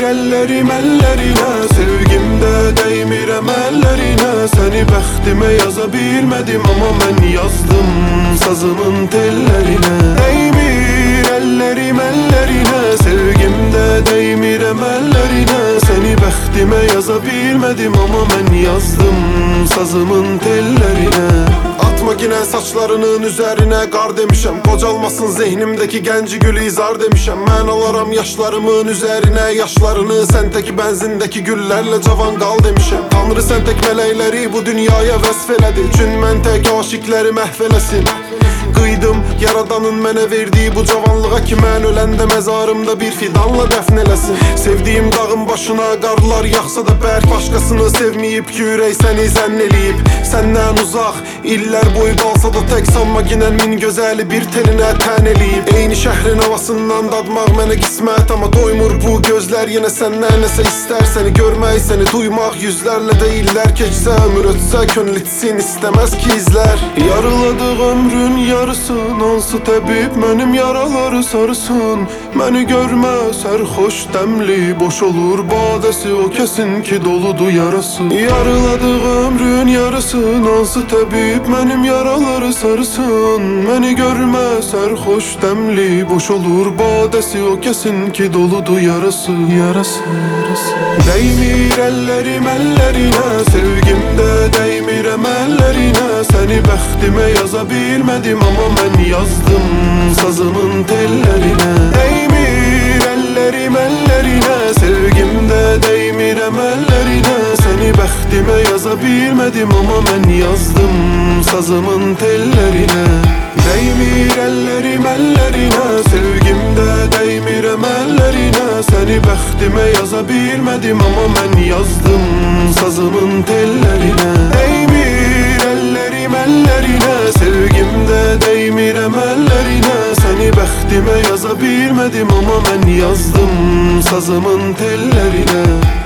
ellerim ellerine, sevgimdə değmirəm əllərinə. Səni bəxtimə yaza bilmədim, amma mən yazdım sazımın tellərinə. Değmir ellerim ellerine, sevgimdə değmirəm əllərinə. Səni bəxtimə yaza bilmədim, amma mən yazdım sazımın tellərinə. Atma yine saçlarının üzerine qar demişəm, qocalmasın zehnimdeki genci gül izar demişəm. Mən alaram yaşlarımın üzerine yaşlarını, sən tek benzindeki güllerle cavan qal demişəm. Tanrı sən tek mələkləri bu dünyaya vəsf elədi, üçün mən tek aşiqləri məhv eləsin. Qıydım yaradanın mənə verdiyi bu cavanlığa ki, mən öləndə məzarımda bir fidanla dəfn eləsin. Sevdiyim dağın başına qarlar yaxsa da bərk, başqasını sevməyib ki, ürək səni zənn eləyib. Səndən uzaq illər boyu qalsa da tək sanma, ginən min gözəli bir telinə tən eləyib. Eyni şəhrin havasından dadmaq mənə qismət, amma doymur bu gözlər yenə səndən nəsə istər. Səni görmək, səni duymaq, yüzlərlə də illər keçsə, ömür ötsə, könül itsin istəməz ki izlər. Yarıladıq ömrün yarısın, hansı təbib mənim yaraları sarısın. Məni görmə sərxoş dəmli, boş olur badəsi, o kesin ki doludu yarası. Yarıladıq ömrün yarısın, hansı təbib mənim yaraları sarısın. Məni görmə sərxoş dəmli, boş olur badəsi, o kesin ki doludu yarası. Değmir ellerim ellerine, sevgimdə değmirəm əllərinə. Səni bəxtimə yaza bilmədim, amma mən yazdım sazımın tellərinə. Değmir ellerim ellerine, sevgimdə değmirəm əllərinə. Səni bəxtimə yaza bilmədim, amma mən yazdım sazımın tellərinə. Değmir ellerim ellerine, sevgimdə değmirəm əllərinə. Səni bəxtimə yaza bilmədim, amma mən yazdım sazımın tellərinə. Değmir ellerim ellerine, sevgimdə değmirəm əllərinə. Səni bəxtimə yaza bilmədim, amma mən yazdım sazımın tellərinə.